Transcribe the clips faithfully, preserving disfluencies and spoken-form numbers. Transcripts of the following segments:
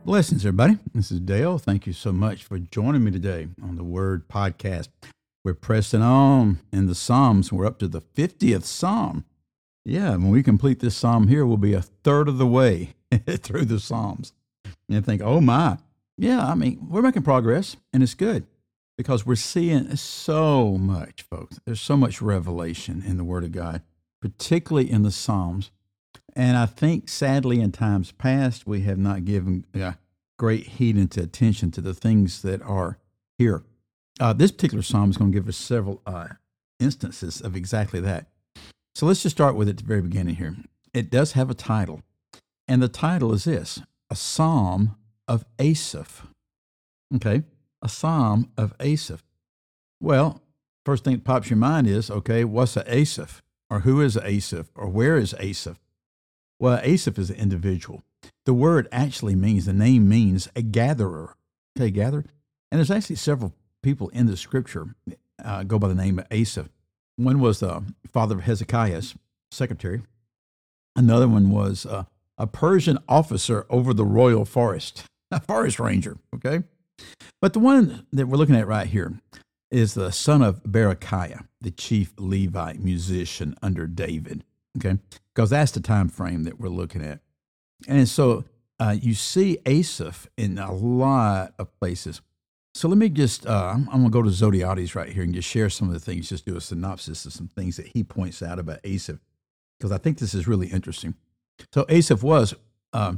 Blessings, everybody. This is Dale. Thank you so much for joining me today on the Word Podcast. We're pressing on in the Psalms. We're up to the fiftieth Psalm. Yeah, when we complete this Psalm here, we'll be a third of the way through the Psalms. And you think, oh my. Yeah, I mean, we're making progress, and it's good because we're seeing so much, folks. There's so much revelation in the Word of God, particularly in the Psalms. And I think, sadly, in times past, we have not given uh, great heed and attention to the things that are here. Uh, this particular psalm is going to give us several uh, instances of exactly that. So let's just start with it at the very beginning here. It does have a title, and the title is this, A Psalm of Asaph. Okay, a Psalm of Asaph. Well, first thing that pops your mind is, okay, what's an Asaph? Or who is Asaph? Or where is Asaph? Well, Asaph is an individual. The word actually means, the name means a gatherer. Okay, gatherer. And there's actually several people in the scripture uh, go by the name of Asaph. One was the father of Hezekiah's secretary. Another one was uh, a Persian officer over the royal forest, a forest ranger, okay? But the one that we're looking at right here is the son of Berechiah, the chief Levite musician under David. Okay, because that's the time frame that we're looking at. And so uh, you see Asaph in a lot of places. So let me just, uh, I'm, I'm going to go to Zodiades right here and just share some of the things, just do a synopsis of some things that he points out about Asaph, because I think this is really interesting. So Asaph was uh,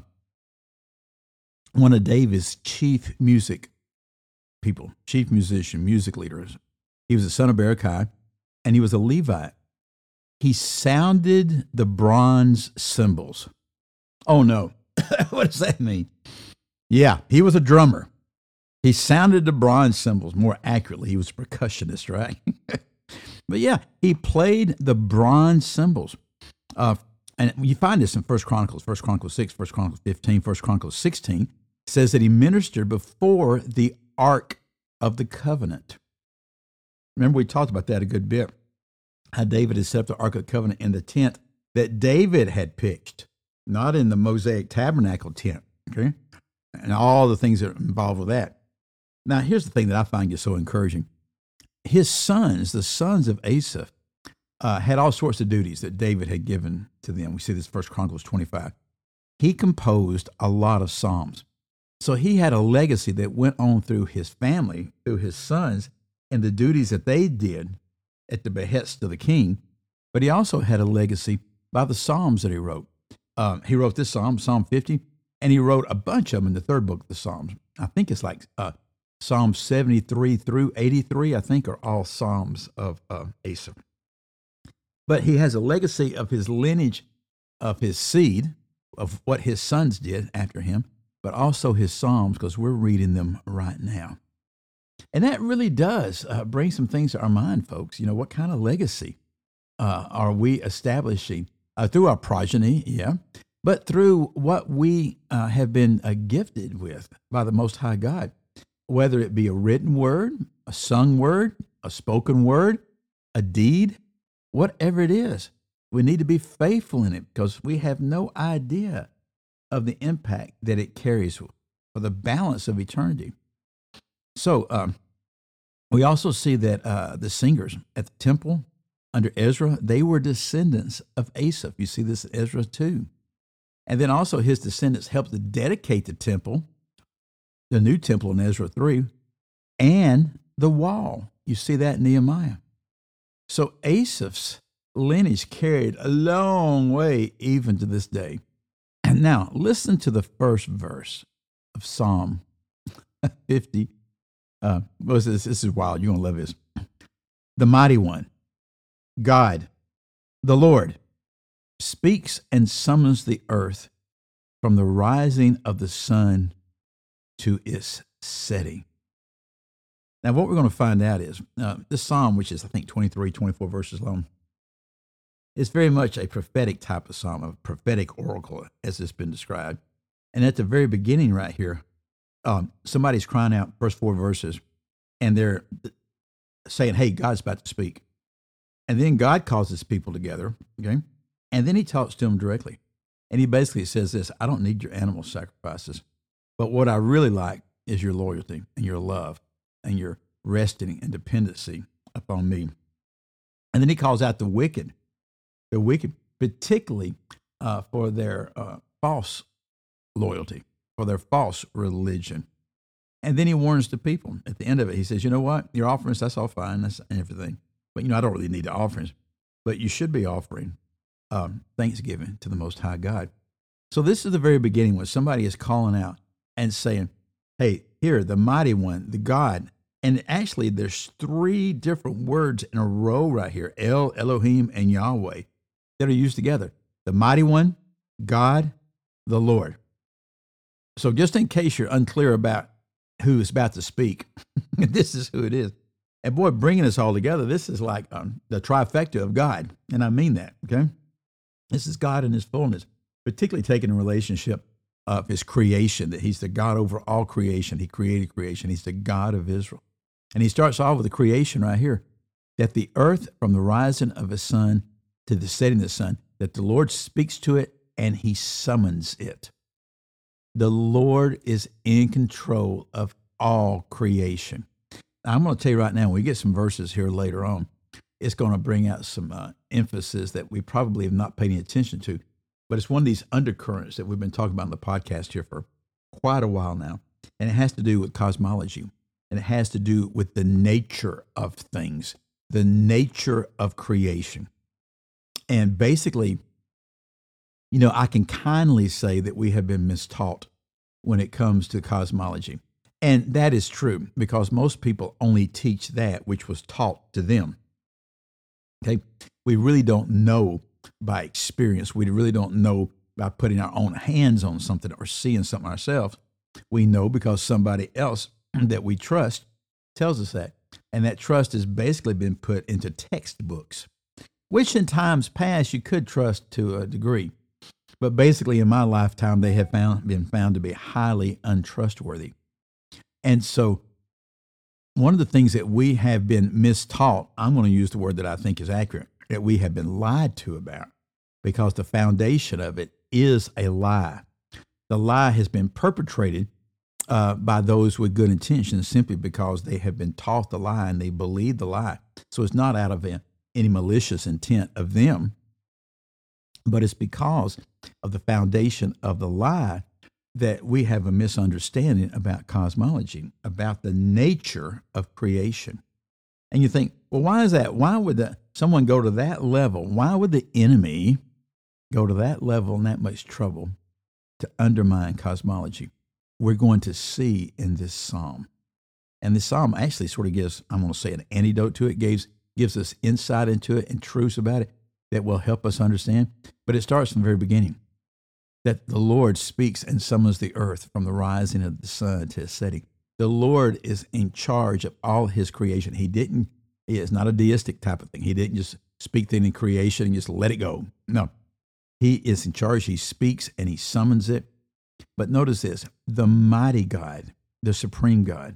one of David's chief music people, chief musician, music leaders. He was the son of Berechiah, and he was a Levite. He sounded the bronze cymbals. Oh, no. What does that mean? Yeah, he was a drummer. He sounded the bronze cymbals more accurately. He was a percussionist, right? But yeah, he played the bronze cymbals. Uh, and you find this in First Chronicles, First Chronicles six, First Chronicles fifteen, First Chronicles sixteen. It says that he ministered before the Ark of the Covenant. Remember, we talked about that a good bit. How David had set up the Ark of the Covenant in the tent that David had pitched, not in the Mosaic Tabernacle tent, okay? And all the things that are involved with that. Now, here's the thing that I find is so encouraging. His sons, the sons of Asaph, uh, had all sorts of duties that David had given to them. We see this in First Chronicles twenty-five. He composed a lot of psalms. So he had a legacy that went on through his family, through his sons, and the duties that they did at the behest of the king, but he also had a legacy by the Psalms that he wrote. Um, he wrote this Psalm, Psalm fifty, and he wrote a bunch of them in the third book of the Psalms. I think it's like uh, Psalm seventy-three through eighty-three, I think, are all Psalms of uh, Asaph. But he has a legacy of his lineage, of his seed, of what his sons did after him, but also his Psalms, because we're reading them right now. And that really does uh, bring some things to our mind, folks. You know, what kind of legacy uh, are we establishing uh, through our progeny, yeah, but through what we uh, have been uh, gifted with by the Most High God, whether it be a written word, a sung word, a spoken word, a deed, whatever it is. We need to be faithful in it because we have no idea of the impact that it carries for the balance of eternity. So um, we also see that uh, the singers at the temple under Ezra, they were descendants of Asaph. You see this in Ezra two. And then also his descendants helped to dedicate the temple, the new temple in Ezra three, and the wall. You see that in Nehemiah. So Asaph's lineage carried a long way even to this day. And now listen to the first verse of Psalm fifty. Uh, this, this is wild. You're going to love this. The mighty one, God, the Lord, speaks and summons the earth from the rising of the sun to its setting. Now, what we're going to find out is uh, this psalm, which is, I think, twenty-three, twenty-four verses long, is very much a prophetic type of psalm, a prophetic oracle, as it's been described. And at the very beginning right here, um, somebody's crying out, first four verses, and they're saying, hey, God's about to speak. And then God calls his people together, okay? And then he talks to them directly. And he basically says this, I don't need your animal sacrifices. But what I really like is your loyalty and your love and your resting and dependency upon me. And then he calls out the wicked, the wicked, particularly uh, for their uh, false loyalty, for their false religion. And then he warns the people at the end of it. He says, you know what? Your offerings, that's all fine. That's everything. But, you know, I don't really need the offerings. But you should be offering um, thanksgiving to the Most High God. So this is the very beginning when somebody is calling out and saying, hey, here, the mighty one, the God. And actually, there's three different words in a row right here, El, Elohim, and Yahweh, that are used together. The mighty one, God, the Lord. So just in case you're unclear about who is about to speak, this is who it is. And boy, bringing us all together, this is like um, the trifecta of God. And I mean that, okay? This is God in his fullness, particularly taking in relationship of his creation, that he's the God over all creation. He created creation. He's the God of Israel. And he starts off with the creation right here, that the earth from the rising of the sun to the setting of the sun, that the Lord speaks to it and he summons it. The Lord is in control of all creation. Now, I'm going to tell you right now, when we get some verses here later on, it's going to bring out some uh, emphasis that we probably have not paid any attention to. But it's one of these undercurrents that we've been talking about in the podcast here for quite a while now. And it has to do with cosmology. And it has to do with the nature of things, the nature of creation. And basically, you know, I can kindly say that we have been mistaught when it comes to cosmology. And that is true because most people only teach that which was taught to them. Okay, we really don't know by experience. We really don't know by putting our own hands on something or seeing something ourselves. We know because somebody else that we trust tells us that. And that trust has basically been put into textbooks, which in times past you could trust to a degree. But basically in my lifetime, they have found, been found to be highly untrustworthy. And so one of the things that we have been mistaught, I'm going to use the word that I think is accurate, that we have been lied to about, because the foundation of it is a lie. The lie has been perpetrated uh, by those with good intentions simply because they have been taught the lie and they believe the lie. So it's not out of any malicious intent of them, but it's because of the foundation of the lie that we have a misunderstanding about cosmology, about the nature of creation. And you think, well, why is that? Why would the, someone go to that level? Why would the enemy go to that level and that much trouble to undermine cosmology? We're going to see in this psalm. And this psalm actually sort of gives, I'm going to say, an antidote to it, gives, gives us insight into it and truths about it that will help us understand. But it starts from the very beginning, that the Lord speaks and summons the earth from the rising of the sun to its setting. The Lord is in charge of all his creation. He didn't, he is not a deistic type of thing. He didn't just speak things in creation and just let it go. No, he is in charge. He speaks and he summons it. But notice this, the mighty God, the supreme God,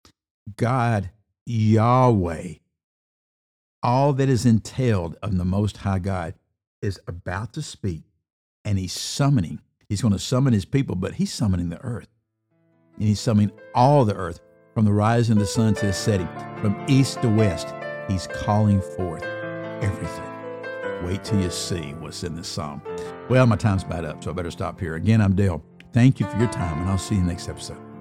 God Yahweh, all that is entailed of the Most High God is about to speak. And he's summoning, he's going to summon his people, but he's summoning the earth. And he's summoning all the earth from the rising of the sun to the setting, from east to west. He's calling forth everything. Wait till you see what's in this psalm. Well, my time's about up, so I better stop here. Again, I'm Dale. Thank you for your time, and I'll see you next episode.